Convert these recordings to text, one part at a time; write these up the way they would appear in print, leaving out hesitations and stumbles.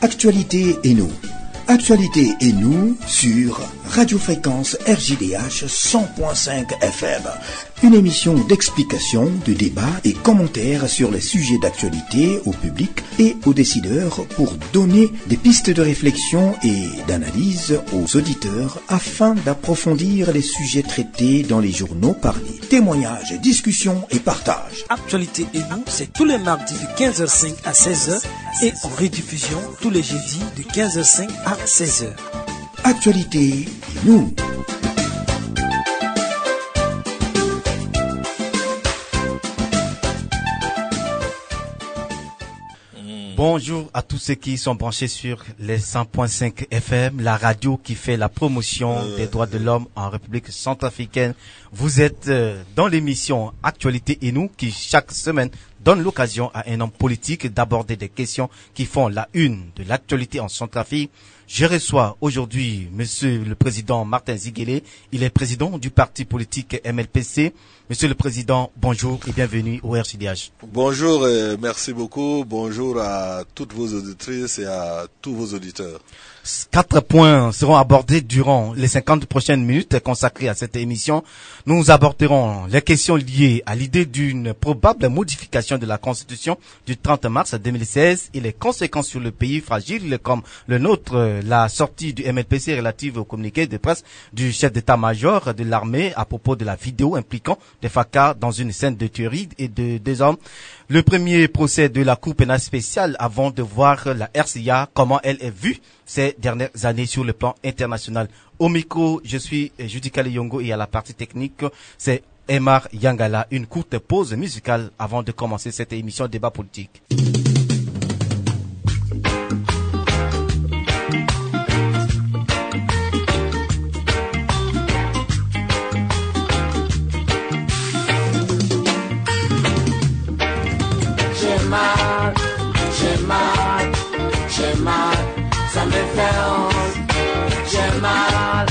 Actualité et nous. Actualité et nous sur Radio Fréquence RJDH 100.5 FM. Une émission d'explication, de débat et commentaires sur les sujets d'actualité au public et aux décideurs pour donner des pistes de réflexion et d'analyse aux auditeurs afin d'approfondir les sujets traités dans les journaux parlés. Témoignages, discussions et partages. Actualité et nous, c'est tous les mardis de 15h05 à 16h et en rediffusion tous les jeudis de 15h05 à 16h. Actualité et nous. Bonjour à tous ceux qui sont branchés sur les 100.5 FM, la radio qui fait la promotion des droits de l'homme en République centrafricaine. Vous êtes dans l'émission Actualité et nous qui chaque semaine donne l'occasion à un homme politique d'aborder des questions qui font la une de l'actualité en Centrafrique. Je reçois aujourd'hui Monsieur le Président Martin Ziguélé. Il est président du parti politique MLPC. Monsieur le Président, bonjour et bienvenue au RJDH. Bonjour et merci beaucoup. Bonjour à toutes vos auditrices et à tous vos auditeurs. 4 points seront abordés durant les 50 prochaines minutes consacrées à cette émission. Nous aborderons les questions liées à l'idée d'une probable modification de la Constitution du 30 mars 2016 et les conséquences sur le pays fragile comme le nôtre, la sortie du MLPC relative au communiqué de presse du chef d'état-major de l'armée à propos de la vidéo impliquant des FACA dans une scène de tuerie et de désordre. Le premier procès de la Cour pénale spéciale avant de voir la RCA, comment elle est vue ces dernières années sur le plan international. Au micro, je suis Judy Kaleyongo et à la partie technique, c'est Emar Yangala. Une courte pause musicale avant de commencer cette émission débat politique. J'ai mal, ça me fait honte. J'ai mal,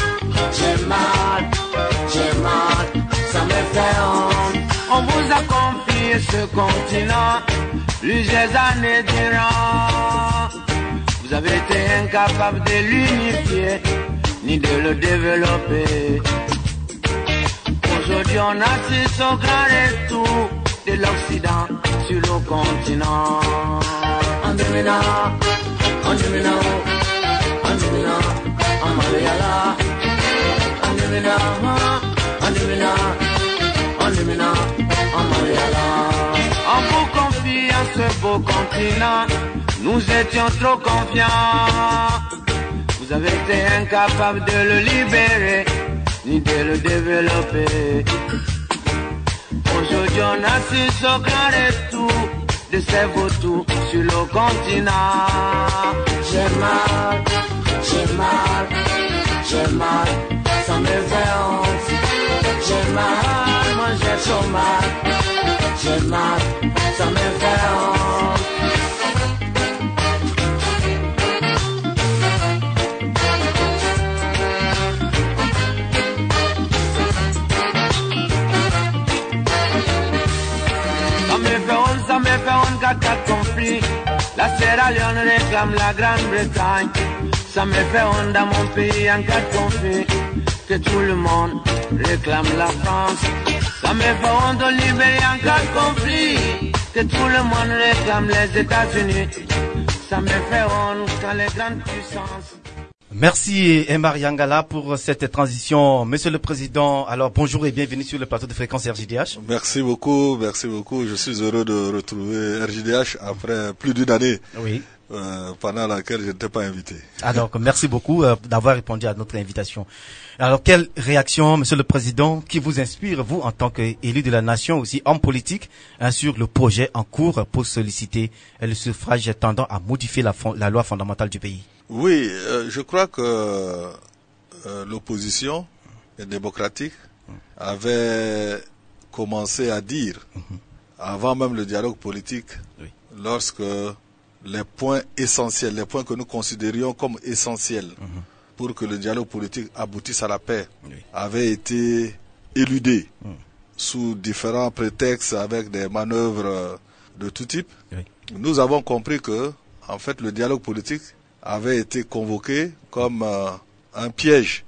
ça me fait honte. On vous a confié ce continent plusieurs années durant. Vous avez été incapable de l'unifier ni de le développer. Aujourd'hui on assiste au grand retour de l'Occident sur le continent. Andemina, Andemina, Andemina, Amalayala. Andemina, Andemina, Andemina, Amalayala. On vous confie à ce beau continent, nous étions trop confiants. Vous avez été incapables de le libérer, ni de le développer. Aujourd'hui on assiste au grand retour de ces vautours sur le continent. J'ai mal, ça me fait honte. J'ai mal, moi j'ai trop mal. J'ai mal, ça me fait honte. Ça me fait honte qu'à 4 conflits, la Sierra Leone réclame la Grande-Bretagne. Ça me fait honte dans mon pays en 4 conflits, que tout le monde réclame la France. Ça me fait honte au Libéria en 4 conflits, que tout le monde réclame les États-Unis. Ça me fait honte quand les grandes puissances. Merci Emar Yangala pour cette transition. Monsieur le Président, alors bonjour et bienvenue sur le plateau de fréquence RJDH. Merci beaucoup. Je suis heureux de retrouver RJDH après plus d'une année. Oui. Pendant laquelle je n'étais pas invité. Alors, merci beaucoup d'avoir répondu à notre invitation. Alors, quelle réaction, Monsieur le Président, qui vous inspire, vous, en tant qu'élu de la nation, aussi homme politique, sur le projet en cours pour solliciter le suffrage tendant à modifier la loi fondamentale du pays? Oui, je crois que l'opposition démocratique avait commencé à dire, avant même le dialogue politique, lorsque les points essentiels, les points que nous considérions comme essentiels pour que le dialogue politique aboutisse à la paix, avaient été éludés sous différents prétextes avec des manœuvres de tout type. Nous avons compris que, en fait, le dialogue politique avait été convoqué comme un piège,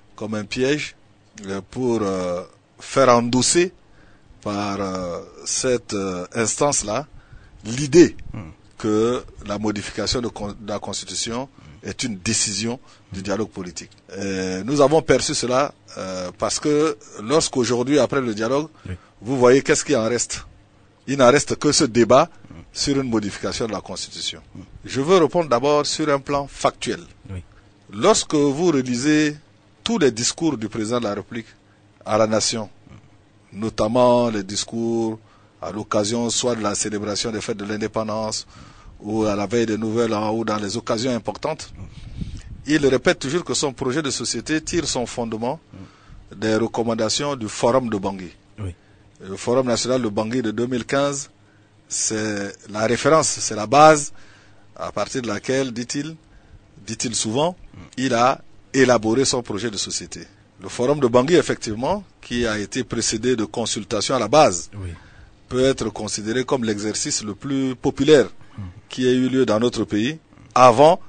pour faire endosser par cette instance-là l'idée que la modification de la Constitution est une décision du dialogue politique. Nous avons perçu cela parce que lorsqu'aujourd'hui, après le dialogue, vous voyez qu'est-ce qui en reste. Il n'en reste que ce débat sur une modification de la Constitution. Je veux répondre d'abord sur un plan factuel. Lorsque vous relisez tous les discours du président de la République à la nation, notamment les discours à l'occasion soit de la célébration des fêtes de l'indépendance ou à la veille des Nouvel An ou dans les occasions importantes, il répète toujours que son projet de société tire son fondement des recommandations du Forum de Bangui. Le Forum national de Bangui de 2015, c'est la référence, c'est la base à partir de laquelle, dit-il souvent, il a élaboré son projet de société. Le Forum de Bangui, effectivement, qui a été précédé de consultations à la base, peut être considéré comme l'exercice le plus populaire qui ait eu lieu dans notre pays avant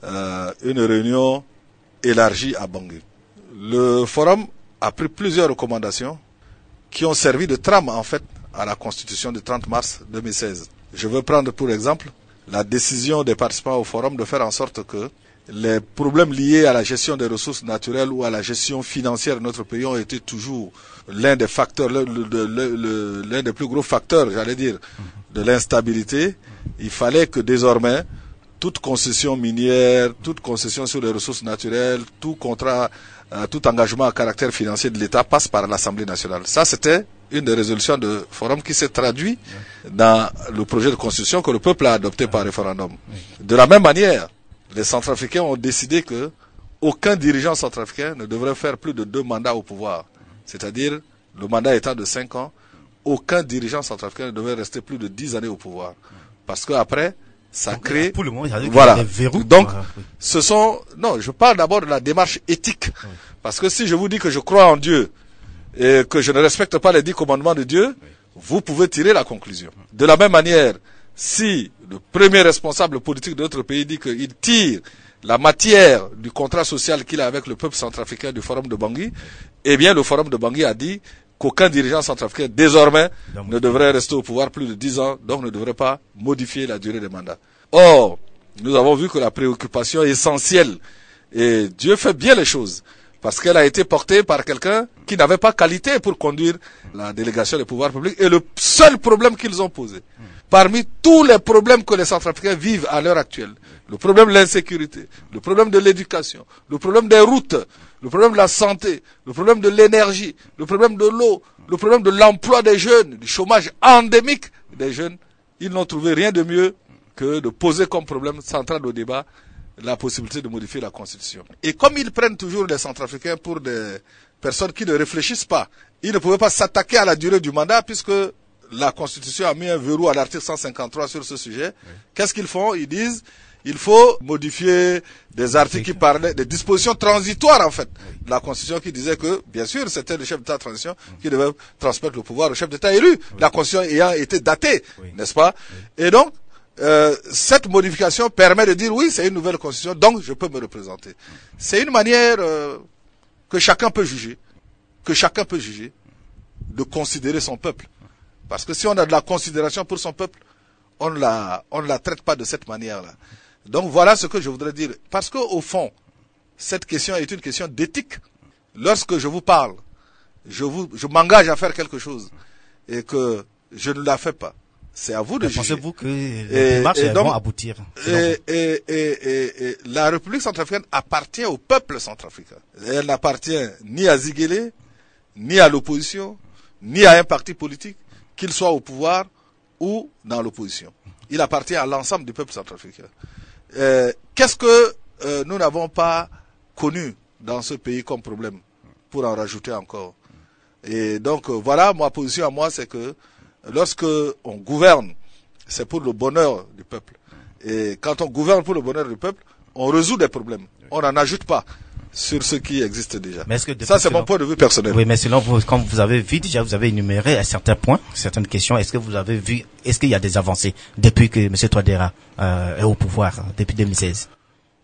une réunion élargie à Bangui. Le Forum a pris plusieurs recommandations qui ont servi de trame, en fait, à la Constitution du 30 mars 2016. Je veux prendre pour exemple la décision des participants au Forum de faire en sorte que les problèmes liés à la gestion des ressources naturelles ou à la gestion financière de notre pays ont été toujours l'un des facteurs, l'un des plus gros facteurs, j'allais dire, de l'instabilité. Il fallait que désormais, toute concession minière, toute concession sur les ressources naturelles, tout contrat, tout engagement à caractère financier de l'État passe par l'Assemblée nationale. Ça, c'était une des résolutions de Forum qui s'est traduite dans le projet de constitution que le peuple a adopté par référendum. De la même manière, les Centrafricains ont décidé que aucun dirigeant centrafricain ne devrait faire plus de 2 mandats au pouvoir. C'est-à-dire, le mandat étant de 5 ans, aucun dirigeant centrafricain ne devrait rester plus de 10 années au pouvoir. Parce qu'après, ça crée... Pour le moment, il y a voilà. des verrous. Donc, ce sont... Non, je parle d'abord de la démarche éthique. Parce que si je vous dis que je crois en Dieu et que je ne respecte pas les 10 commandements de Dieu, vous pouvez tirer la conclusion. De la même manière, si le premier responsable politique de notre pays dit qu'il tire la matière du contrat social qu'il a avec le peuple centrafricain du Forum de Bangui, eh bien le Forum de Bangui a dit qu'aucun dirigeant centrafricain désormais ne devrait rester au pouvoir plus de 10 ans, donc ne devrait pas modifier la durée des mandats. Or, nous avons vu que la préoccupation essentielle, et Dieu fait bien les choses, parce qu'elle a été portée par quelqu'un qui n'avait pas qualité pour conduire la délégation des pouvoirs publics. Et le seul problème qu'ils ont posé, parmi tous les problèmes que les Centrafricains vivent à l'heure actuelle, le problème de l'insécurité, le problème de l'éducation, le problème des routes, le problème de la santé, le problème de l'énergie, le problème de l'eau, le problème de l'emploi des jeunes, du chômage endémique des jeunes, ils n'ont trouvé rien de mieux que de poser comme problème central au débat la possibilité de modifier la Constitution. Et comme ils prennent toujours les Centrafricains pour des personnes qui ne réfléchissent pas, ils ne pouvaient pas s'attaquer à la durée du mandat puisque la Constitution a mis un verrou à l'article 153 sur ce sujet. Qu'est-ce qu'ils font? Ils disent il faut modifier des articles qui parlaient des dispositions transitoires en fait de la Constitution qui disaient que bien sûr c'était le chef d'État de transition qui devait transmettre le pouvoir au chef d'État élu, la Constitution ayant été datée, n'est-ce pas? Et donc cette modification permet de dire oui, c'est une nouvelle constitution, donc je peux me représenter. C'est une manière que chacun peut juger, de considérer son peuple. Parce que si on a de la considération pour son peuple, on ne la traite pas de cette manière-là. Donc voilà ce que je voudrais dire. Parce que au fond, cette question est une question d'éthique. Lorsque je vous parle, je m'engage à faire quelque chose et que je ne la fais pas. C'est à vous de juger. Pensez-vous que les démarches vont aboutir? Et la République centrafricaine appartient au peuple centrafricain. Elle n'appartient ni à Ziguélé, ni à l'opposition, ni à un parti politique, qu'il soit au pouvoir ou dans l'opposition. Il appartient à l'ensemble du peuple centrafricain. Qu'est-ce que nous n'avons pas connu dans ce pays comme problème, pour en rajouter encore? Et donc voilà, ma position à moi, c'est que lorsque on gouverne, c'est pour le bonheur du peuple. Et quand on gouverne pour le bonheur du peuple, on résout des problèmes. On n'en ajoute pas sur ce qui existe déjà. Mais est-ce que ça, c'est mon point de vue personnel. Oui, mais selon vous, comme vous avez vu, déjà, vous avez énuméré à certains points, certaines questions. Est-ce que vous avez vu, est-ce qu'il y a des avancées depuis que M. Touadéra est au pouvoir, depuis 2016?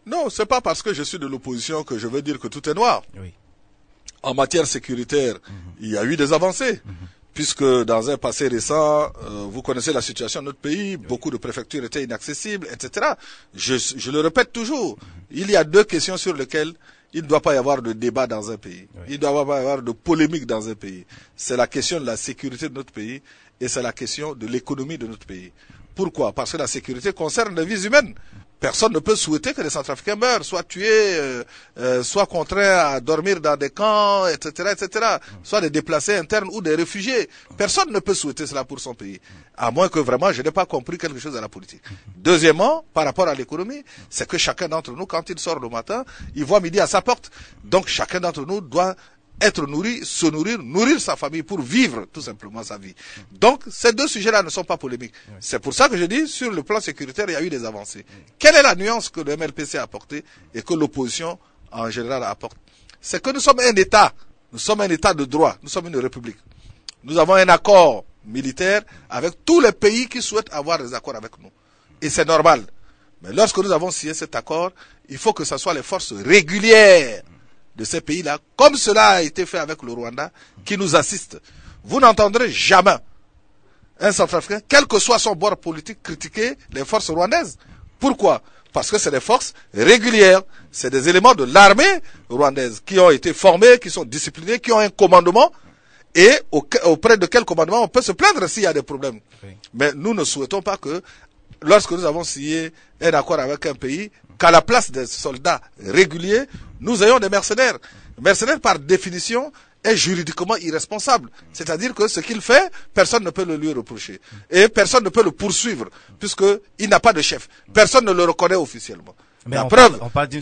Non, c'est pas parce que je suis de l'opposition que je veux dire que tout est noir. Oui. En matière sécuritaire, il y a eu des avancées. Puisque dans un passé récent, vous connaissez la situation de notre pays, beaucoup de préfectures étaient inaccessibles, etc. Je le répète toujours, il y a deux questions sur lesquelles il ne doit pas y avoir de débat dans un pays. Il ne doit pas y avoir de polémique dans un pays. C'est la question de la sécurité de notre pays et c'est la question de l'économie de notre pays. Pourquoi? Parce que la sécurité concerne les vies humaines. Personne ne peut souhaiter que les Centrafricains meurent, soient tués, soient contraints à dormir dans des camps, etc., etc., soit des déplacés internes ou des réfugiés. Personne ne peut souhaiter cela pour son pays, à moins que vraiment je n'ai pas compris quelque chose à la politique. Deuxièmement, par rapport à l'économie, c'est que chacun d'entre nous, quand il sort le matin, il voit midi à sa porte. Donc chacun d'entre nous doit être nourri, se nourrir, nourrir sa famille pour vivre tout simplement sa vie. Donc, ces deux sujets-là ne sont pas polémiques. C'est pour ça que je dis, sur le plan sécuritaire, il y a eu des avancées. Quelle est la nuance que le MLPC a apportée et que l'opposition en général apporte? C'est que nous sommes un État. Nous sommes un État de droit. Nous sommes une république. Nous avons un accord militaire avec tous les pays qui souhaitent avoir des accords avec nous. Et c'est normal. Mais lorsque nous avons signé cet accord, il faut que ce soit les forces régulières de ces pays-là, comme cela a été fait avec le Rwanda, qui nous assiste. Vous n'entendrez jamais un Centrafricain, quel que soit son bord politique, critiquer les forces rwandaises. Pourquoi? Parce que c'est des forces régulières. C'est des éléments de l'armée rwandaise qui ont été formés, qui sont disciplinés, qui ont un commandement et auprès de quel commandement on peut se plaindre s'il y a des problèmes. Oui. Mais nous ne souhaitons pas que, lorsque nous avons signé un accord avec un pays, qu'à la place des soldats réguliers, nous ayons des mercenaires. Mercenaires, par définition, est juridiquement irresponsable. C'est-à-dire que ce qu'il fait, personne ne peut le lui reprocher. Et personne ne peut le poursuivre, puisqu'il n'a pas de chef. Personne ne le reconnaît officiellement. Mais la preuve,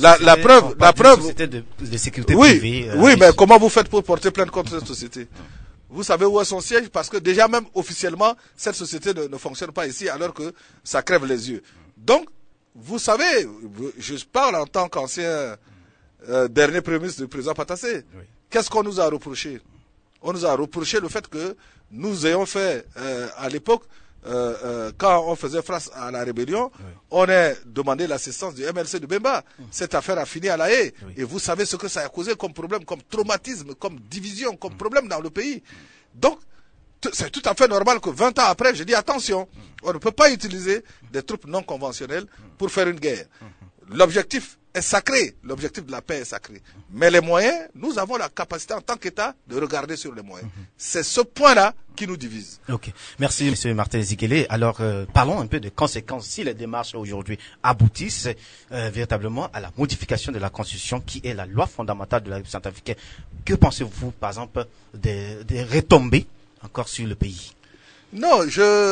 société de sécurité privée. Oui, mais comment vous faites pour porter plainte contre cette société? Vous savez où est son siège? Parce que déjà même officiellement, cette société ne fonctionne pas ici, alors que ça crève les yeux. Donc, vous savez, je parle en tant qu'ancien dernier premier ministre du président Patassé. Oui. Qu'est-ce qu'on nous a reproché? On nous a reproché le fait que nous ayons fait, à l'époque, quand on faisait face à la rébellion, oui, on a demandé l'assistance du MLC de Bemba. Cette affaire a fini à La Haye. Oui. Et vous savez ce que ça a causé comme problème, comme traumatisme, comme division, comme problème dans le pays. Donc, c'est tout à fait normal que 20 ans après, je dis attention, on ne peut pas utiliser des troupes non conventionnelles pour faire une guerre. L'objectif est sacré, l'objectif de la paix est sacré. Mais les moyens, nous avons la capacité en tant qu'État de regarder sur les moyens. C'est ce point-là qui nous divise. Ok, merci M. Martin Zikele. Alors, parlons un peu des conséquences si les démarches aujourd'hui aboutissent véritablement à la modification de la Constitution qui est la loi fondamentale de la République centrafricaine. Que pensez-vous, par exemple, des retombées encore sur le pays? Non,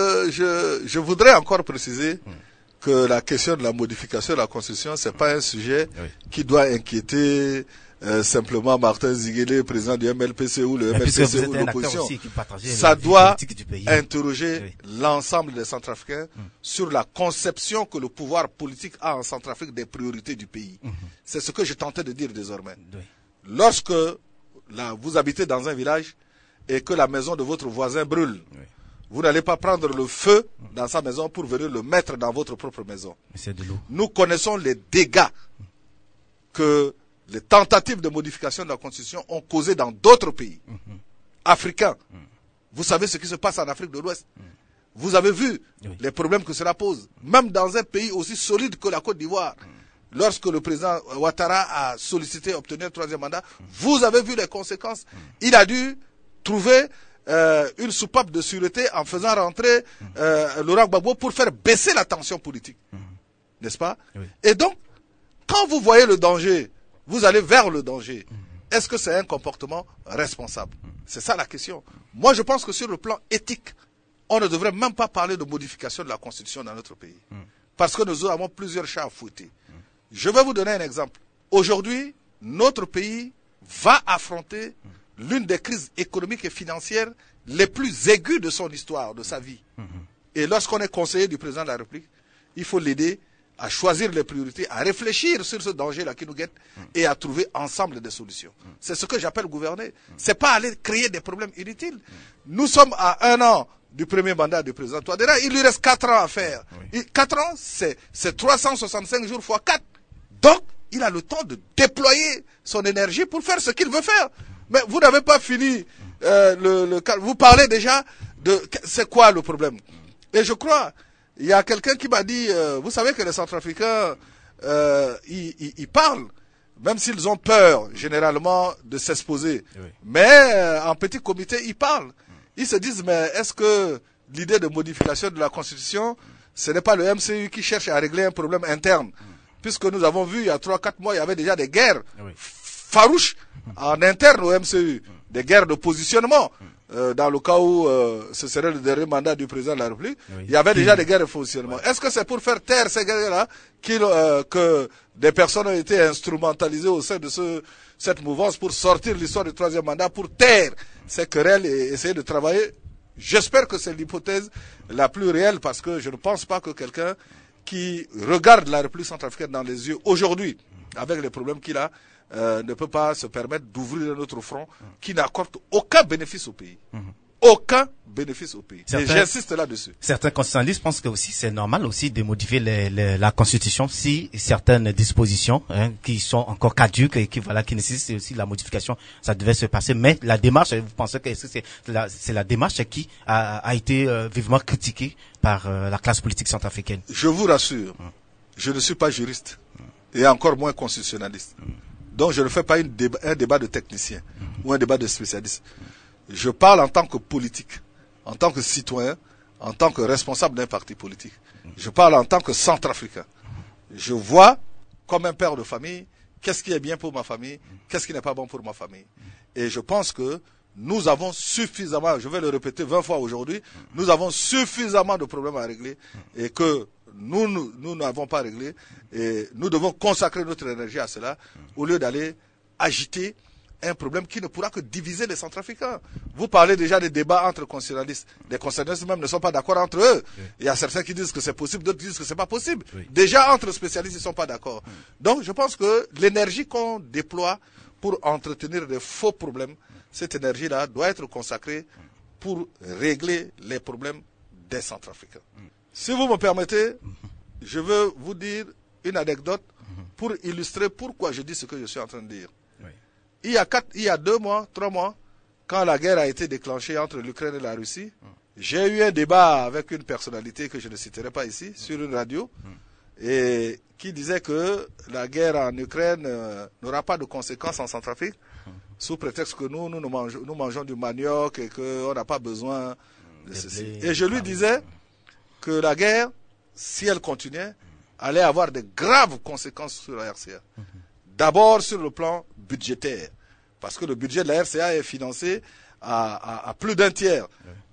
je voudrais encore préciser que la question de la modification de la Constitution, c'est pas un sujet qui doit inquiéter simplement Martin Zikele, président du MLPC ou le MLPC ou l'opposition. Ça doit interroger l'ensemble des Centrafricains sur la conception que le pouvoir politique a en Centrafrique des priorités du pays. C'est ce que je tentais de dire désormais. Lorsque vous habitez dans un village et que la maison de votre voisin brûle, vous n'allez pas prendre le feu dans sa maison pour venir le mettre dans votre propre maison. C'est de l'eau. Nous connaissons les dégâts que les tentatives de modification de la Constitution ont causés dans d'autres pays africains. Vous savez ce qui se passe en Afrique de l'Ouest. Vous avez vu les problèmes que cela pose. Même dans un pays aussi solide que la Côte d'Ivoire. Lorsque le président Ouattara a sollicité obtenir un troisième mandat, vous avez vu les conséquences. Il a dû trouver une soupape de sûreté en faisant rentrer Laurent Gbagbo pour faire baisser la tension politique. N'est-ce pas? Et donc, quand vous voyez le danger, vous allez vers le danger. Est-ce que c'est un comportement responsable? C'est ça la question. Moi, je pense que sur le plan éthique, on ne devrait même pas parler de modification de la Constitution dans notre pays. Parce que nous avons plusieurs chats à fouetter. Je vais vous donner un exemple. Aujourd'hui, notre pays va affronter l'une des crises économiques et financières les plus aiguës de son histoire, de sa vie. Et lorsqu'on est conseiller du président de la République, il faut l'aider à choisir les priorités, à réfléchir sur ce danger-là qui nous guette et à trouver ensemble des solutions. C'est ce que j'appelle gouverner. C'est pas aller créer des problèmes inutiles. Nous sommes à 1 an du premier mandat du président Touadéra. Il lui reste 4 ans à faire. 4 ans, c'est 365 jours fois 4. Donc, il a le temps de déployer son énergie pour faire ce qu'il veut faire. Mais vous n'avez pas fini vous parlez déjà de c'est quoi le problème. Et je crois, il y a quelqu'un qui m'a dit, vous savez que les Centrafricains, ils parlent, même s'ils ont peur généralement de s'exposer. Oui. Mais en petit comité, ils parlent. Ils se disent, mais est-ce que l'idée de modification de la Constitution, ce n'est pas le MCU qui cherche à régler un problème interne? Puisque nous avons vu, il y a 3-4 mois, il y avait déjà des guerres farouches en interne au MCU, des guerres de positionnement. Dans le cas où ce serait le dernier mandat du président de la République, il y avait déjà des guerres de positionnement. Est-ce que c'est pour faire taire ces guerres-là que des personnes ont été instrumentalisées au sein de cette mouvance pour sortir l'histoire du troisième mandat, pour taire ces querelles et essayer de travailler? J'espère que c'est l'hypothèse la plus réelle, parce que je ne pense pas que quelqu'un qui regarde la République centrafricaine dans les yeux aujourd'hui, avec les problèmes qu'il a, ne peut pas se permettre d'ouvrir un autre front qui n'accorde aucun bénéfice au pays. Aucun bénéfice au pays. Et j'insiste là-dessus. Certains constitutionnalistes pensent que aussi c'est normal aussi de modifier la Constitution si certaines dispositions qui sont encore caduques et qui nécessitent aussi la modification, ça devait se passer. Mais la démarche, vous pensez que c'est la démarche qui a été vivement critiquée par la classe politique centrafricaine? Je vous rassure, je ne suis pas juriste et encore moins constitutionnaliste. Donc je ne fais pas un débat de technicien ou un débat de spécialiste. Je parle en tant que politique, en tant que citoyen, en tant que responsable d'un parti politique. Je parle en tant que centrafricain. Je vois, comme un père de famille, qu'est-ce qui est bien pour ma famille, qu'est-ce qui n'est pas bon pour ma famille. Et je pense que nous avons suffisamment, je vais le répéter 20 fois aujourd'hui, nous avons suffisamment de problèmes à régler et que nous n'avons pas réglé, et nous devons consacrer notre énergie à cela au lieu d'aller agiter un problème qui ne pourra que diviser les Centrafricains. Vous parlez déjà des débats entre constitutionnalistes. Les constitutionnalistes même ne sont pas d'accord entre eux. Oui. Il y a certains qui disent que c'est possible, d'autres qui disent que c'est pas possible. Oui. Déjà entre spécialistes, ils ne sont pas d'accord. Donc je pense que l'énergie qu'on déploie pour entretenir des faux problèmes, cette énergie-là doit être consacrée pour régler les problèmes des Centrafricains. Si vous me permettez, je veux vous dire une anecdote pour illustrer pourquoi je dis ce que je suis en train de dire. Il y a 3 mois, quand la guerre a été déclenchée entre l'Ukraine et la Russie, j'ai eu un débat avec une personnalité que je ne citerai pas ici, sur une radio, et qui disait que la guerre en Ukraine n'aura pas de conséquences en Centrafrique, sous prétexte que nous mangeons du manioc et qu'on n'a pas besoin de ceci. Et je lui disais que la guerre, si elle continuait, allait avoir de graves conséquences sur la RCA. D'abord sur le plan budgétaire, parce que le budget de la RCA est financé à plus d'un tiers,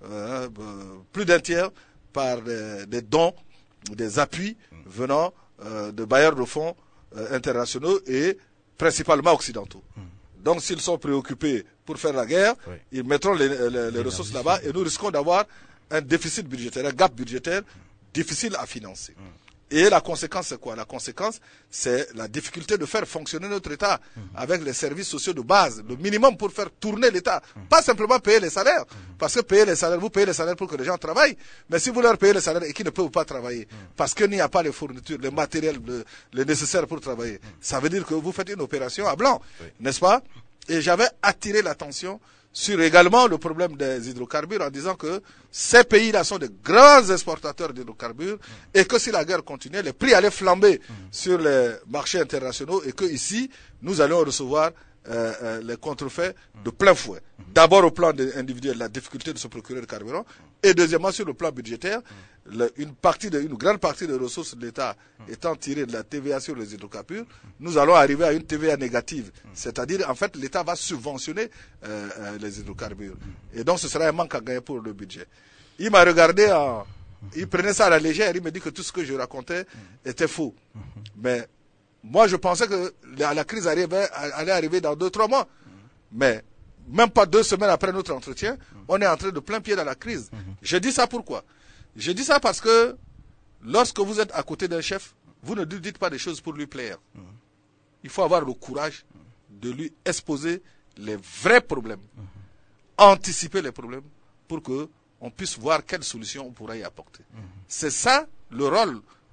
par des dons, des appuis venant de bailleurs de fonds internationaux et principalement occidentaux. Donc s'ils sont préoccupés pour faire la guerre, ils mettront les ressources là-bas et nous risquons d'avoir un déficit budgétaire, un gap budgétaire difficile à financer. Et la conséquence, c'est quoi? La conséquence, c'est la difficulté de faire fonctionner notre État avec les services sociaux de base, le minimum pour faire tourner l'État. Pas simplement payer les salaires, parce que payer les salaires, vous payez les salaires pour que les gens travaillent, mais si vous leur payez les salaires et qu'ils ne peuvent pas travailler, parce qu'il n'y a pas les fournitures, les matériels, les nécessaires pour travailler, ça veut dire que vous faites une opération à blanc, n'est-ce pas? Et j'avais attiré l'attention sur également le problème des hydrocarbures en disant que ces pays-là sont de grands exportateurs d'hydrocarbures et que si la guerre continuait, les prix allaient flamber sur les marchés internationaux et que ici, nous allons recevoir les contrefaits de plein fouet. D'abord au plan individuel, la difficulté de se procurer le carburant, et deuxièmement sur le plan budgétaire, une grande partie des ressources de l'État étant tirée de la TVA sur les hydrocarbures, nous allons arriver à une TVA négative. C'est-à-dire, en fait, l'État va subventionner les hydrocarbures. Et donc, ce sera un manque à gagner pour le budget. Il m'a regardé, il prenait ça à la légère, il me dit que tout ce que je racontais était faux. Mais moi, je pensais que la crise allait arriver dans 2-3 mois. Mais même pas 2 semaines après notre entretien, on est entré de plein pied dans la crise. Je dis ça pourquoi? Je dis ça parce que lorsque vous êtes à côté d'un chef, vous ne lui dites pas des choses pour lui plaire. Il faut avoir le courage de lui exposer les vrais problèmes, anticiper les problèmes pour qu'on puisse voir quelle solution on pourra y apporter. C'est ça le rôle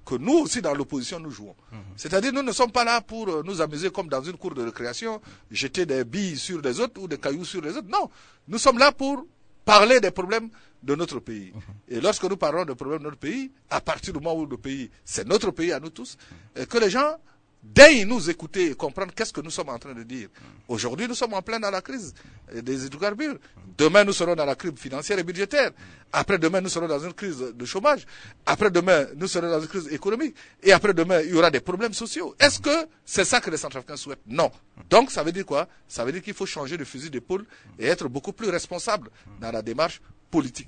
que nous aussi dans l'opposition nous jouons. C'est-à-dire nous ne sommes pas là pour nous amuser comme dans une cour de récréation, jeter des billes sur les autres ou des cailloux sur les autres. Non, nous sommes là pour parler des problèmes de notre pays. Et lorsque nous parlons des problèmes de notre pays, à partir du moment où le pays, c'est notre pays à nous tous, que les gens daignent nous écouter et comprendre qu'est-ce que nous sommes en train de dire. Aujourd'hui, nous sommes en plein dans la crise des hydrocarbures. Demain, nous serons dans la crise financière et budgétaire. Après-demain, nous serons dans une crise de chômage. Après-demain, nous serons dans une crise économique. Et après-demain, il y aura des problèmes sociaux. Est-ce que c'est ça que les Centrafricains souhaitent? Non. Donc, ça veut dire quoi? Ça veut dire qu'il faut changer de fusil d'épaule et être beaucoup plus responsable dans la démarche politique.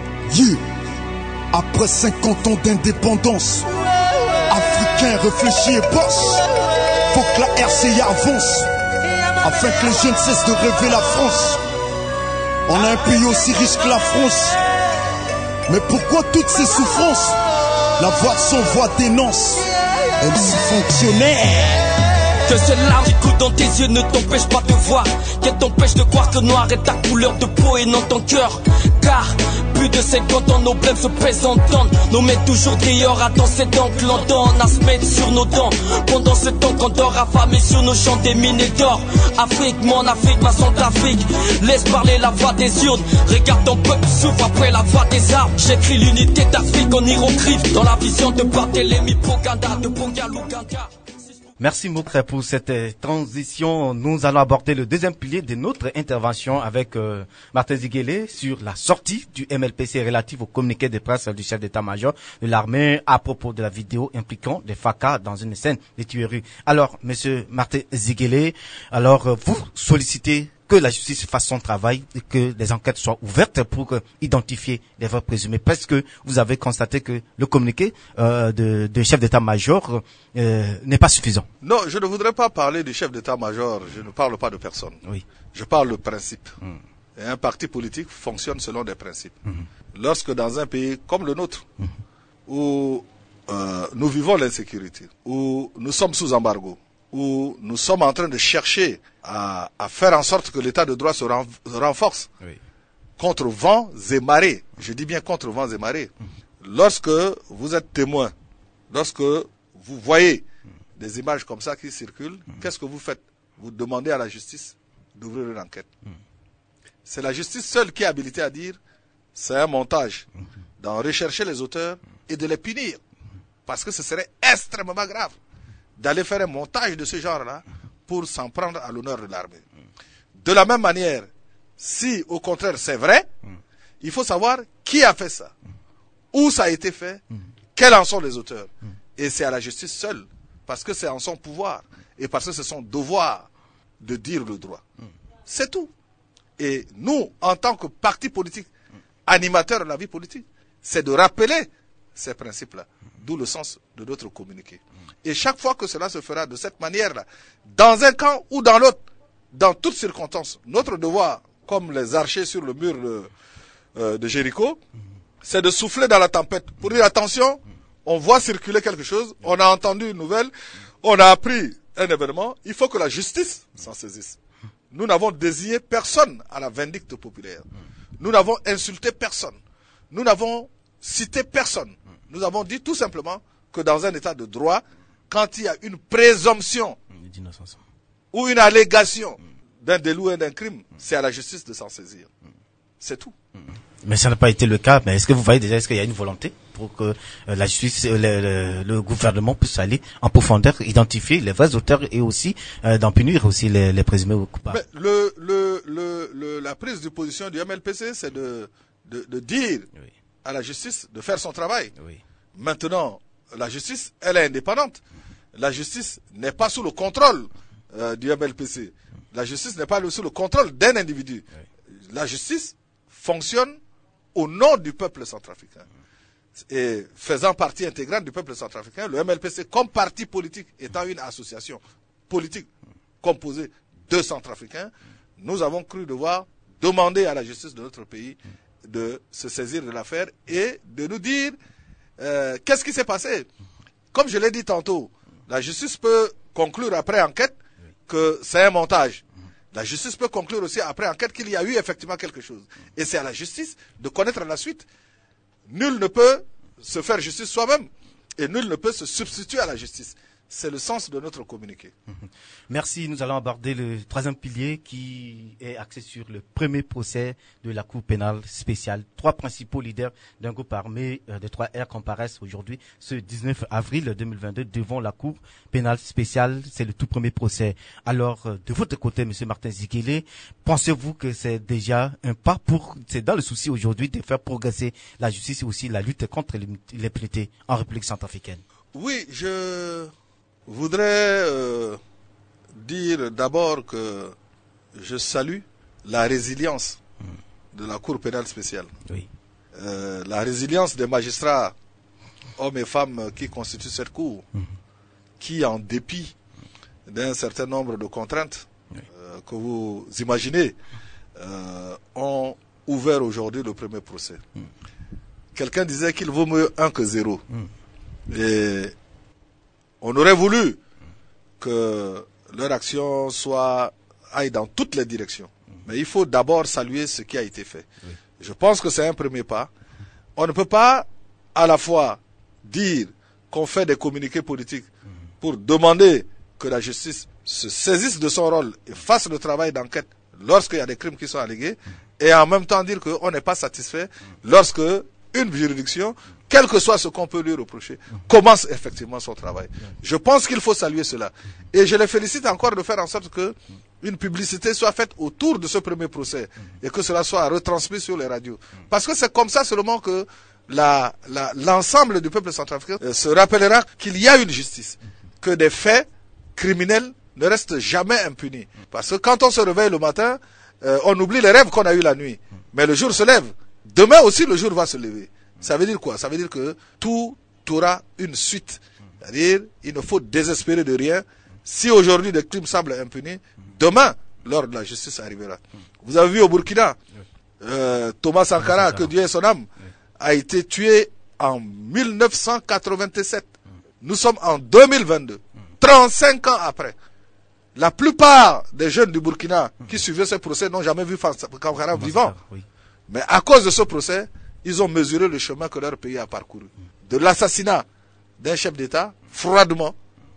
Après 50 ans d'indépendance, Africains réfléchis et bossent. Faut que la RCA avance, afin que les jeunes cessent de rêver la France. On a un pays aussi riche que la France. Mais pourquoi toutes ces souffrances? La voix de son voix dénonce. MC fonctionnaire. Que ces larmes qui coulent dans tes yeux ne t'empêchent pas de voir, qu'elles t'empêchent de croire que noir est ta couleur de peau et non ton cœur. Car plus de 50 ans, nos blèmes se pèsent en temps. Nos met toujours dehors à danser dans que l'on donne, à se mettre sur nos dents. Pendant ce temps qu'on dort affamé sur nos champs des mines d'or. Afrique, mon Afrique, ma Centrafrique. Laisse parler la voix des urnes. Regarde ton peuple souffre après la voix des armes. J'écris l'unité d'Afrique en hiéroglyphe. Dans la vision de Barthélemy Poganda, de Bonga Luganda. Merci Moukre pour cette transition. Nous allons aborder le deuxième pilier de notre intervention avec Martin Ziguélé sur la sortie du MLPC relative au communiqué de presse du chef d'état-major de l'armée à propos de la vidéo impliquant des FACA dans une scène de tuerie. Alors, monsieur Martin Ziguélé, alors vous sollicitez que la justice fasse son travail et que les enquêtes soient ouvertes pour identifier les vrais présumés. Parce que vous avez constaté que le communiqué de chef d'état-major n'est pas suffisant. Non, je ne voudrais pas parler du chef d'état-major. Je ne parle pas de personne. Oui. Je parle de principe. Et un parti politique fonctionne selon des principes. Lorsque dans un pays comme le nôtre, où nous vivons l'insécurité, où nous sommes sous embargo, où nous sommes en train de chercher à faire en sorte que l'état de droit se renforce contre vents et marées. Je dis bien contre vents et marées. Lorsque vous êtes témoin, lorsque vous voyez des images comme ça qui circulent, qu'est-ce que vous faites? Vous demandez à la justice d'ouvrir une enquête. C'est la justice seule qui est habilitée à dire c'est un montage, d'en rechercher les auteurs et de les punir. Parce que ce serait extrêmement grave d'aller faire un montage de ce genre-là pour s'en prendre à l'honneur de l'armée. De la même manière, si au contraire c'est vrai, il faut savoir qui a fait ça, où ça a été fait, quels en sont les auteurs. Et c'est à la justice seule, parce que c'est en son pouvoir, et parce que c'est son devoir de dire le droit. C'est tout. Et nous, en tant que parti politique, animateur de la vie politique, c'est de rappeler ces principes-là, d'où le sens de notre communiqué. Et chaque fois que cela se fera de cette manière-là, dans un camp ou dans l'autre, dans toutes circonstances, notre devoir, comme les archers sur le mur de Jéricho, c'est de souffler dans la tempête pour dire attention, on voit circuler quelque chose, on a entendu une nouvelle, on a appris un événement, il faut que la justice s'en saisisse. Nous n'avons désigné personne à la vindicte populaire. Nous n'avons insulté personne. Nous n'avons cité personne. Nous avons dit tout simplement que dans un état de droit, quand il y a une présomption ou une allégation d'un délit ou d'un crime, c'est à la justice de s'en saisir. C'est tout. Mais ça n'a pas été le cas. Mais est-ce que vous voyez déjà, est-ce qu'il y a une volonté pour que la justice, le gouvernement puisse aller en profondeur, identifier les vrais auteurs et aussi d'en punir aussi les présumés coupables? Mais la prise de position du MLPC, c'est de dire à la justice de faire son travail. Maintenant, la justice, elle est indépendante. La justice n'est pas sous le contrôle du MLPC. La justice n'est pas sous le contrôle d'un individu. La justice fonctionne au nom du peuple centrafricain. Et faisant partie intégrante du peuple centrafricain, le MLPC, comme parti politique, étant une association politique composée de Centrafricains, nous avons cru devoir demander à la justice de notre pays de se saisir de l'affaire et de nous dire qu'est-ce qui s'est passé. Comme je l'ai dit tantôt, la justice peut conclure après enquête que c'est un montage. La justice peut conclure aussi après enquête qu'il y a eu effectivement quelque chose. Et c'est à la justice de connaître la suite. Nul ne peut se faire justice soi-même. et nul ne peut se substituer à la justice. C'est le sens de notre communiqué. Merci. Nous allons aborder le troisième pilier qui est axé sur le premier procès de la Cour pénale spéciale. 3 principaux leaders d'un groupe armé de 3R comparaissent aujourd'hui, ce 19 avril 2022, devant la Cour pénale spéciale. C'est le tout premier procès. Alors, de votre côté, M. Martin Zikele, pensez-vous que c'est déjà un pas c'est dans le souci aujourd'hui de faire progresser la justice et aussi la lutte contre l'impunité en République centrafricaine? Oui, je voudrais dire d'abord que je salue la résilience de la Cour pénale spéciale. Oui. La résilience des magistrats, hommes et femmes qui constituent cette Cour, qui, en dépit d'un certain nombre de contraintes que vous imaginez, ont ouvert aujourd'hui le premier procès. Quelqu'un disait qu'il vaut mieux 1 que 0. Et on aurait voulu que leur action aille dans toutes les directions. Mais il faut d'abord saluer ce qui a été fait. Oui. Je pense que c'est un premier pas. On ne peut pas à la fois dire qu'on fait des communiqués politiques pour demander que la justice se saisisse de son rôle et fasse le travail d'enquête lorsqu'il y a des crimes qui sont allégués, et en même temps dire qu'on n'est pas satisfait lorsque une juridiction, quel que soit ce qu'on peut lui reprocher, commence effectivement son travail. Je pense qu'il faut saluer cela. Et je les félicite encore de faire en sorte que une publicité soit faite autour de ce premier procès et que cela soit retransmis sur les radios. Parce que c'est comme ça seulement que l'ensemble du peuple centrafricain se rappellera qu'il y a une justice, que des faits criminels ne restent jamais impunis. Parce que quand on se réveille le matin, on oublie les rêves qu'on a eus la nuit. Mais le jour se lève. Demain aussi, le jour va se lever. Ça veut dire quoi? Ça veut dire que tout aura une suite. C'est-à-dire, il ne faut désespérer de rien. Si aujourd'hui des crimes semblent impunis, demain, l'ordre de la justice arrivera. Vous avez vu au Burkina, Thomas Sankara, que Dieu ait son âme, a été tué en 1987. Nous sommes en 2022, 35 ans après. La plupart des jeunes du Burkina qui suivaient ce procès n'ont jamais vu Sankara vivant. Mais à cause de ce procès, ils ont mesuré le chemin que leur pays a parcouru. De l'assassinat d'un chef d'État, froidement,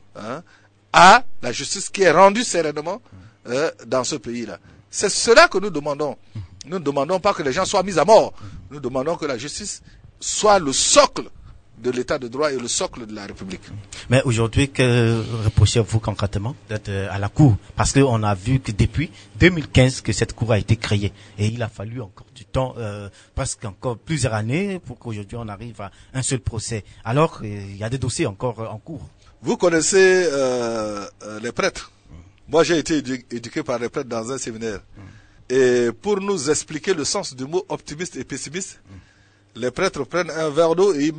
à la justice qui est rendue sereinement dans ce pays-là. C'est cela que nous demandons. Nous ne demandons pas que les gens soient mis à mort. Nous demandons que la justice soit le socle de l'état de droit et le socle de la République. Mais aujourd'hui, que reprochez-vous concrètement d'être à la Cour? Parce qu'on a vu que depuis 2015 que cette Cour a été créée. Et il a fallu encore du temps, presque encore plusieurs années, pour qu'aujourd'hui on arrive à un seul procès. Alors, il y a des dossiers encore en cours. Vous connaissez les prêtres. Moi, j'ai été éduqué par les prêtres dans un séminaire. Et pour nous expliquer le sens du mot optimiste et pessimiste, les prêtres prennent un verre d'eau et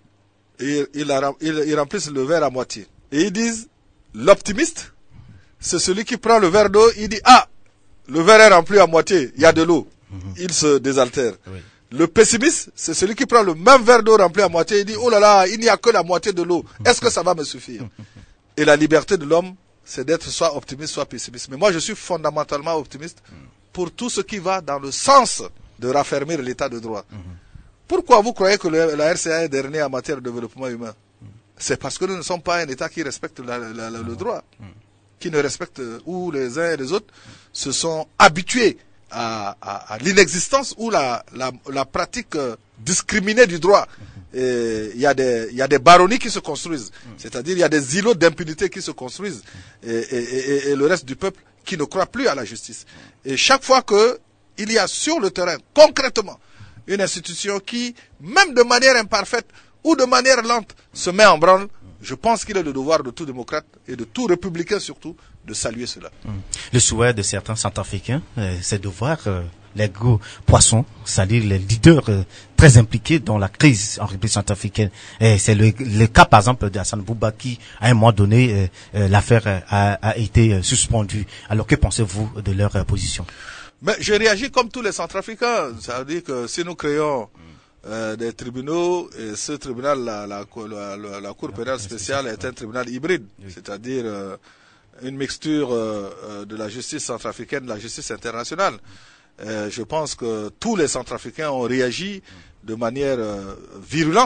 ils remplissent le verre à moitié. Et ils disent, l'optimiste, c'est celui qui prend le verre d'eau, il dit, ah, le verre est rempli à moitié, il y a de l'eau. Il se désaltère. Oui. Le pessimiste, c'est celui qui prend le même verre d'eau rempli à moitié, il dit, oh là là, il n'y a que la moitié de l'eau. Est-ce que ça va me suffire? Et la liberté de l'homme, c'est d'être soit optimiste, soit pessimiste. Mais moi, je suis fondamentalement optimiste pour tout ce qui va dans le sens de raffermir l'état de droit. Pourquoi vous croyez que la RCA est dernier en matière de développement humain? C'est parce que nous ne sommes pas un État qui respecte le droit, qui ne respecte, où les uns et les autres se sont habitués à l'inexistence ou la pratique discriminée du droit. Il y a des baronnies qui se construisent, c'est-à-dire il y a des îlots d'impunité qui se construisent, et le reste du peuple qui ne croit plus à la justice. Et chaque fois qu'il y a sur le terrain, concrètement, une institution qui, même de manière imparfaite ou de manière lente, se met en branle, je pense qu'il est le devoir de tout démocrate et de tout républicain surtout de saluer cela. Le souhait de certains centrafricains, c'est de voir les gros poissons, c'est-à-dire les leaders très impliqués dans la crise en République centrafricaine. Et c'est le cas, par exemple, de Hassan Bouba qui, à un moment donné, l'affaire a été suspendue. Alors, que pensez-vous de leur position? Mais je réagis comme tous les Centrafricains. Ça veut dire que si nous créons des tribunaux, et ce tribunal, la Cour pénale spéciale est un tribunal hybride, c'est-à-dire une mixture de la justice centrafricaine, de la justice internationale. Je pense que tous les Centrafricains ont réagi de manière virulente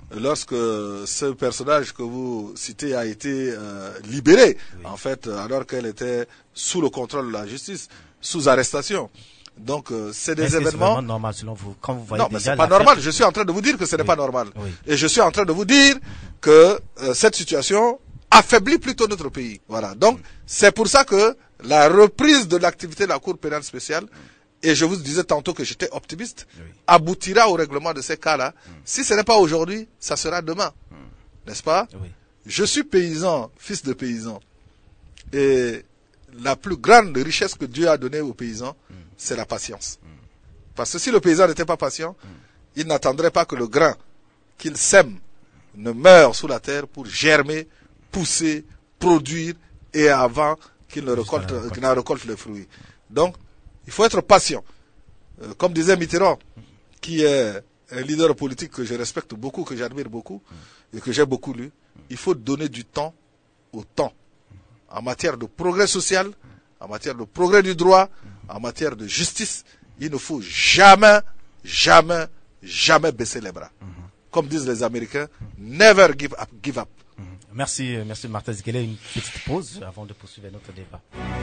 lorsque ce personnage que vous citez a été libéré, en fait, alors qu'elle était sous le contrôle de la justice, sous arrestation. Donc, c'est des événements. C'est vraiment normal selon vous. Quand vous voyez non, mais c'est pas normal. Je suis en train de vous dire que ce n'est pas normal. Et je suis en train de vous dire que cette situation affaiblit plutôt notre pays. Voilà. Donc, c'est pour ça que la reprise de l'activité de la Cour pénale spéciale, et je vous disais tantôt que j'étais optimiste, aboutira au règlement de ces cas-là. Si ce n'est pas aujourd'hui, ça sera demain. N'est-ce pas? Je suis paysan, fils de paysan. Et la plus grande richesse que Dieu a donnée aux paysans, c'est la patience. Parce que si le paysan n'était pas patient, il n'attendrait pas que le grain qu'il sème ne meure sous la terre pour germer, pousser, produire, et avant qu'il ne récolte les fruits. Donc, il faut être patient. Comme disait Mitterrand, qui est un leader politique que je respecte beaucoup, que j'admire beaucoup, et que j'ai beaucoup lu, il faut donner du temps au temps. En matière de progrès social, en matière de progrès du droit, en matière de justice, il ne faut jamais, jamais, jamais baisser les bras. Comme disent les Américains, never give up. Merci Martin Zikele. Une petite pause avant de poursuivre notre débat.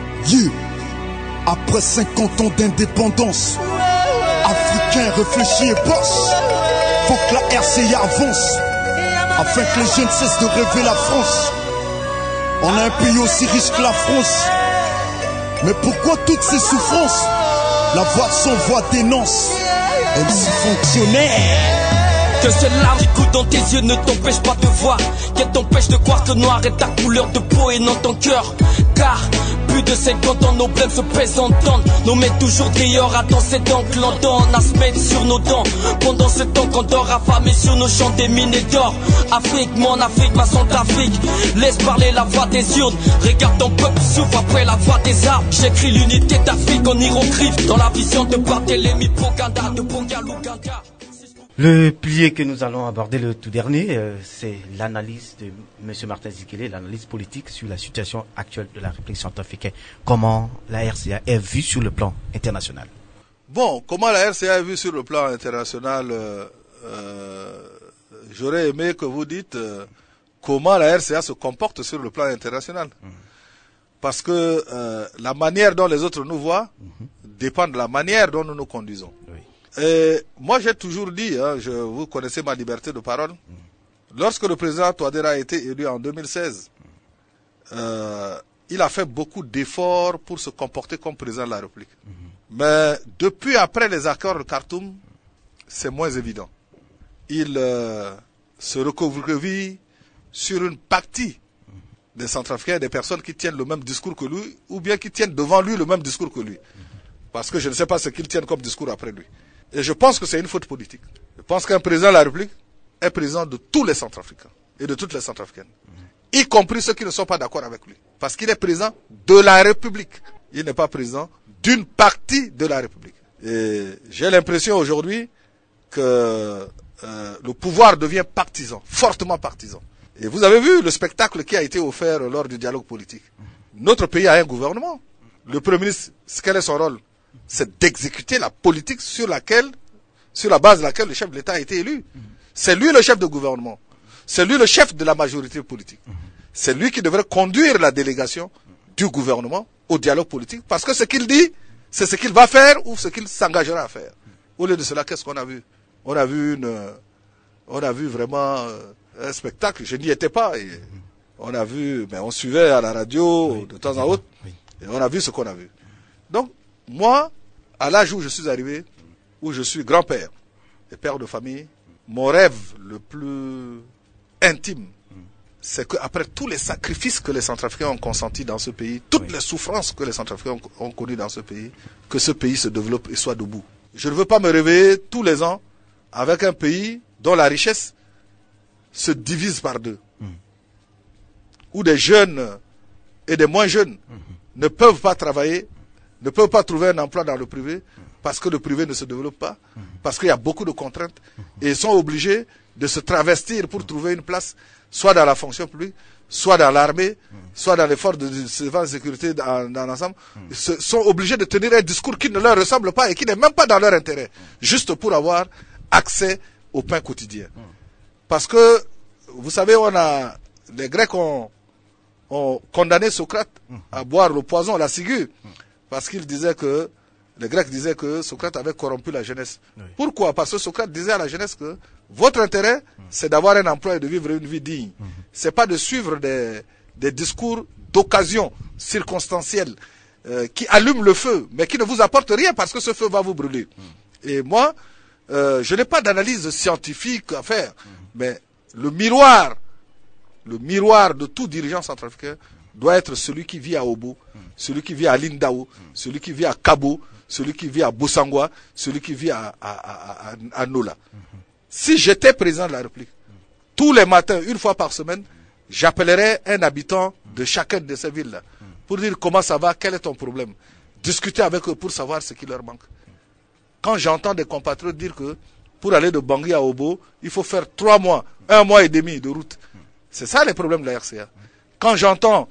Après 50 ans d'indépendance, Africains réfléchis et bossent. Faut que la RCA avance, afin que les jeunes cessent de rêver la France. On a un pays aussi riche que la France. Mais pourquoi toutes ces souffrances? La voix sans voix dénonce. MC fonctionnaire. Que cette larme qui coule dans tes yeux ne t'empêche pas de voir, qu'elle t'empêche de croire que noir est ta couleur de peau et non ton cœur. Car plus de 50 ans, nos blèmes se pèsent en tonnes. Nos met toujours dehors à danser dans que l'on donne, à se mettre sur nos dents. Pendant ce temps qu'on dort affamé sur nos champs des mines d'or. Afrique, mon Afrique, ma Centrafrique. Laisse parler la voix des urnes. Regarde ton peuple souffre après la voix des arbres. J'écris l'unité d'Afrique en hiéroglyphe. Dans la vision de Barthélemy Poganda, de Bonga Luganda. Le pilier que nous allons aborder, le tout dernier, c'est l'analyse de M. Martin Zikele, l'analyse politique sur la situation actuelle de la République centrafricaine. Comment la RCA est vue sur le plan international? Bon, comment la RCA est vue sur le plan international, j'aurais aimé que vous dites comment la RCA se comporte sur le plan international. Parce que la manière dont les autres nous voient dépend de la manière dont nous nous conduisons. Et moi, j'ai toujours dit, vous connaissez ma liberté de parole, lorsque le président Touadéra a été élu en 2016, il a fait beaucoup d'efforts pour se comporter comme président de la République. Mais depuis après les accords de Khartoum, c'est moins évident. Il se recroqueville sur une partie des Centrafricains, des personnes qui tiennent le même discours que lui, ou bien qui tiennent devant lui le même discours que lui. Parce que je ne sais pas ce qu'ils tiennent comme discours après lui. Et je pense que c'est une faute politique. Je pense qu'un président de la République est président de tous les Centrafricains et de toutes les Centrafricaines, y compris ceux qui ne sont pas d'accord avec lui. Parce qu'il est président de la République. Il n'est pas président d'une partie de la République. Et j'ai l'impression aujourd'hui que le pouvoir devient partisan, fortement partisan. Et vous avez vu le spectacle qui a été offert lors du dialogue politique. Notre pays a un gouvernement. Le Premier ministre, quel est son rôle? C'est d'exécuter la politique sur la base de laquelle le chef de l'État a été élu. C'est lui le chef de gouvernement. C'est lui le chef de la majorité politique. C'est lui qui devrait conduire la délégation du gouvernement au dialogue politique. Parce que ce qu'il dit, c'est ce qu'il va faire ou ce qu'il s'engagera à faire. Au lieu de cela, qu'est-ce qu'on a vu? On a vu vraiment un spectacle. Je n'y étais pas. Et on a vu, mais on suivait à la radio de temps en autre. Et on a vu ce qu'on a vu. Donc, moi, à l'âge où je suis arrivé, où je suis grand-père et père de famille, mon rêve le plus intime, c'est qu'après tous les sacrifices que les Centrafricains ont consentis dans ce pays, toutes les souffrances que les Centrafricains ont connues dans ce pays, que ce pays se développe et soit debout. Je ne veux pas me réveiller tous les ans avec un pays dont la richesse se divise par deux. Où des jeunes et des moins jeunes ne peuvent pas travailler, ne peuvent pas trouver un emploi dans le privé, parce que le privé ne se développe pas, parce qu'il y a beaucoup de contraintes, et ils sont obligés de se travestir pour trouver une place, soit dans la fonction publique, soit dans l'armée, soit dans les forces de défense et sécurité dans l'ensemble. Ils sont obligés de tenir un discours qui ne leur ressemble pas et qui n'est même pas dans leur intérêt, juste pour avoir accès au pain quotidien. parce que, vous savez, les Grecs ont condamné Socrate à boire le poison, la ciguë, parce les Grecs disaient que Socrate avait corrompu la jeunesse. Oui. Pourquoi? Parce que Socrate disait à la jeunesse que votre intérêt, c'est d'avoir un emploi et de vivre une vie digne. C'est pas de suivre des discours d'occasion circonstancielle qui allument le feu, mais qui ne vous apportent rien parce que ce feu va vous brûler. Et moi, je n'ai pas d'analyse scientifique à faire, mais le miroir de tout dirigeant centrafricain doit être celui qui vit à Obo, celui qui vit à Lindao, celui qui vit à Kabo, celui qui vit à Bosangwa, celui qui vit à Nola. Si j'étais président de la République, tous les matins, une fois par semaine, j'appellerais un habitant de chacune de ces villes-là pour dire comment ça va, quel est ton problème. Discuter avec eux pour savoir ce qui leur manque. Quand j'entends des compatriotes dire que pour aller de Bangui à Obo, il faut faire 3 mois, 1 mois et demi de route. C'est ça les problèmes de la RCA. Quand j'entends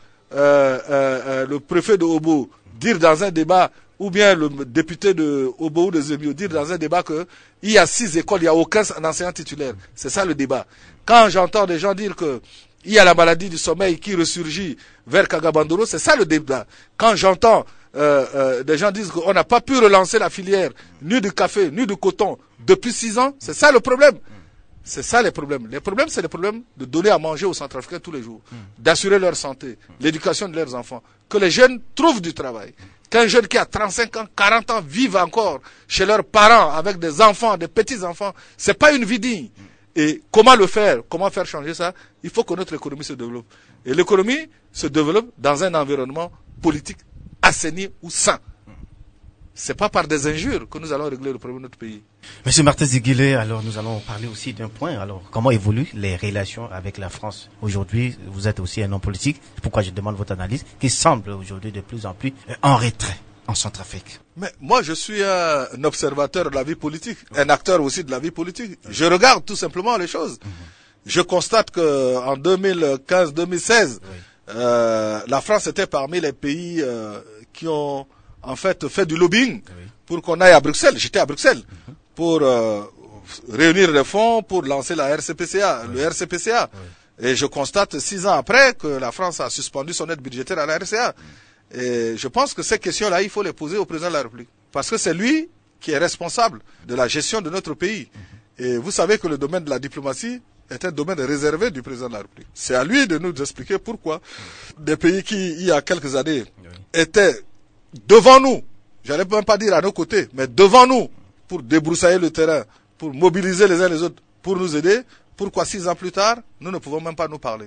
le préfet de Obo dire dans un débat, ou bien le député de Obo ou de Zemio dire dans un débat qu'il y a 6 écoles, il n'y a aucun enseignant titulaire. C'est ça le débat. Quand j'entends des gens dire qu'il y a la maladie du sommeil qui ressurgit vers Kagabandoro, c'est ça le débat. Quand j'entends des gens dire qu'on n'a pas pu relancer la filière, ni du café, ni du coton, depuis 6 ans, c'est ça le problème. C'est ça les problèmes. Les problèmes, c'est les problèmes de donner à manger aux Centrafricains tous les jours, d'assurer leur santé, l'éducation de leurs enfants, que les jeunes trouvent du travail. Qu'un jeune qui a 35 ans, 40 ans vive encore chez leurs parents avec des enfants, des petits-enfants, c'est pas une vie digne. Et comment le faire? Comment faire changer ça? Il faut que notre économie se développe. Et l'économie se développe dans un environnement politique assaini ou sain. C'est pas par des injures que nous allons régler le problème de notre pays. Monsieur Martin Ziguélé, alors nous allons parler aussi d'un point. Alors, comment évoluent les relations avec la France aujourd'hui? Vous êtes aussi un homme politique. Pourquoi je demande votre analyse, qui semble aujourd'hui de plus en plus en retrait en Centrafrique. Mais moi, je suis un observateur de la vie politique, un acteur aussi de la vie politique. Je regarde tout simplement les choses. Je constate que en 2015-2016, la France était parmi les pays qui ont en fait du lobbying pour qu'on aille à Bruxelles. J'étais à Bruxelles pour réunir les fonds pour lancer la RCPCA, le RCPCA. Et je constate 6 ans après que la France a suspendu son aide budgétaire à la RCA. Et je pense que ces questions-là, il faut les poser au président de la République. Parce que c'est lui qui est responsable de la gestion de notre pays. Et vous savez que le domaine de la diplomatie est un domaine réservé du président de la République. C'est à lui de nous expliquer pourquoi des pays qui, il y a quelques années, étaient devant nous, j'allais même pas dire à nos côtés, mais devant nous, pour débroussailler le terrain, pour mobiliser les uns les autres, pour nous aider, pourquoi 6 ans plus tard, nous ne pouvons même pas nous parler.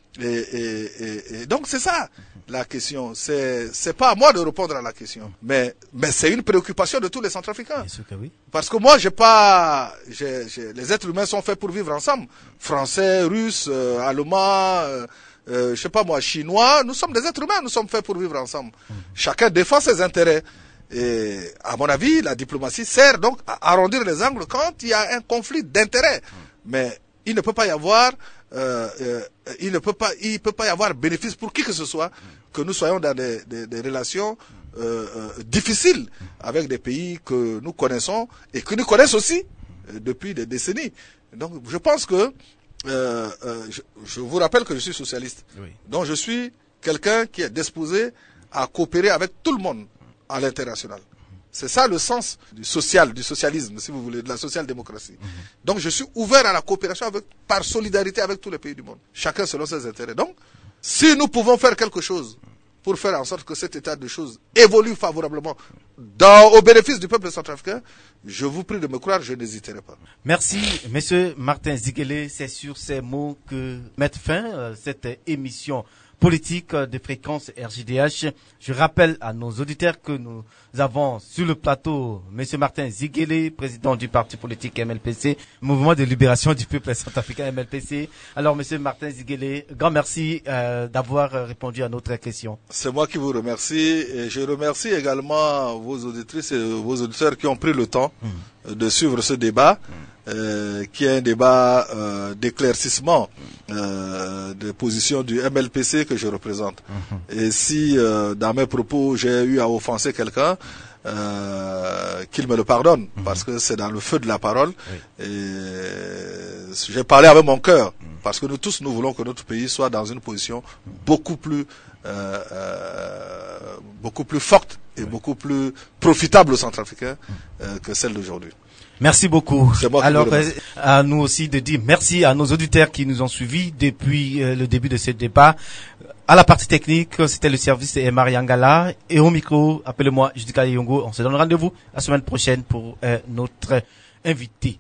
Et donc c'est ça la question. C'est pas à moi de répondre à la question, mais c'est une préoccupation de tous les Centrafricains. Parce que moi les êtres humains sont faits pour vivre ensemble. Français, Russes, Allemands, je sais pas moi, Chinois. Nous sommes des êtres humains. Nous sommes faits pour vivre ensemble. Chacun défend ses intérêts. Et à mon avis, la diplomatie sert donc à arrondir les angles quand il y a un conflit d'intérêts. Mais il ne peut pas y avoir il peut pas y avoir bénéfice pour qui que ce soit que nous soyons dans des relations difficiles avec des pays que nous connaissons et que nous connaissons aussi depuis des décennies. Donc je pense que je vous rappelle que je suis socialiste. Donc je suis quelqu'un qui est disposé à coopérer avec tout le monde à l'international. C'est ça le sens du socialisme, si vous voulez, de la social-démocratie. Donc je suis ouvert à la coopération par solidarité avec tous les pays du monde, chacun selon ses intérêts. Donc, si nous pouvons faire quelque chose pour faire en sorte que cet état de choses évolue favorablement au bénéfice du peuple centrafricain, je vous prie de me croire, je n'hésiterai pas. Merci, monsieur Martin Ziguélé. C'est sur ces mots que met fin cette émission politique de fréquence RJDH. Je rappelle à nos auditeurs que nous avons sur le plateau monsieur Martin Ziguélé, président du parti politique MLPC, Mouvement de libération du peuple centrafricain MLPC. Alors monsieur Martin Ziguélé, grand merci d'avoir répondu à notre question. C'est moi qui vous remercie et je remercie également vos auditrices et vos auditeurs qui ont pris le temps de suivre ce débat. Qui est un débat d'éclaircissement de position du MLPC que je représente. Et si dans mes propos j'ai eu à offenser quelqu'un, qu'il me le pardonne, parce que c'est dans le feu de la parole. Oui. Et j'ai parlé avec mon cœur, parce que nous tous, nous voulons que notre pays soit dans une position beaucoup plus forte et beaucoup plus profitable aux Centrafricains que celle d'aujourd'hui. Merci beaucoup. Alors, à nous aussi de dire merci à nos auditeurs qui nous ont suivis depuis le début de ce débat. À la partie technique, c'était le service de Mariangala. Et au micro, appelez-moi Judika Yongo. On se donne rendez-vous la semaine prochaine pour notre invité.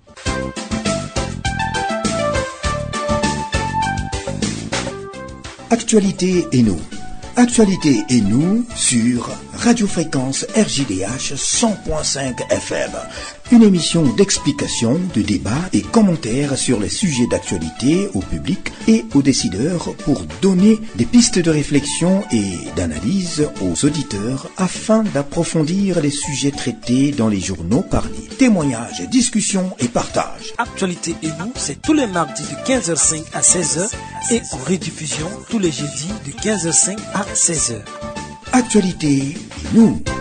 Actualité et nous. Actualité et nous sur Radio Fréquence RJDH 100.5 FM. Une émission d'explication, de débat et commentaires sur les sujets d'actualité au public et aux décideurs pour donner des pistes de réflexion et d'analyse aux auditeurs afin d'approfondir les sujets traités dans les journaux par les témoignages, discussions et partages. Actualité et nous, c'est tous les mardis de 15h05 à 16h et en rediffusion tous les jeudis de 15h05 à 16h. Actualité et nous.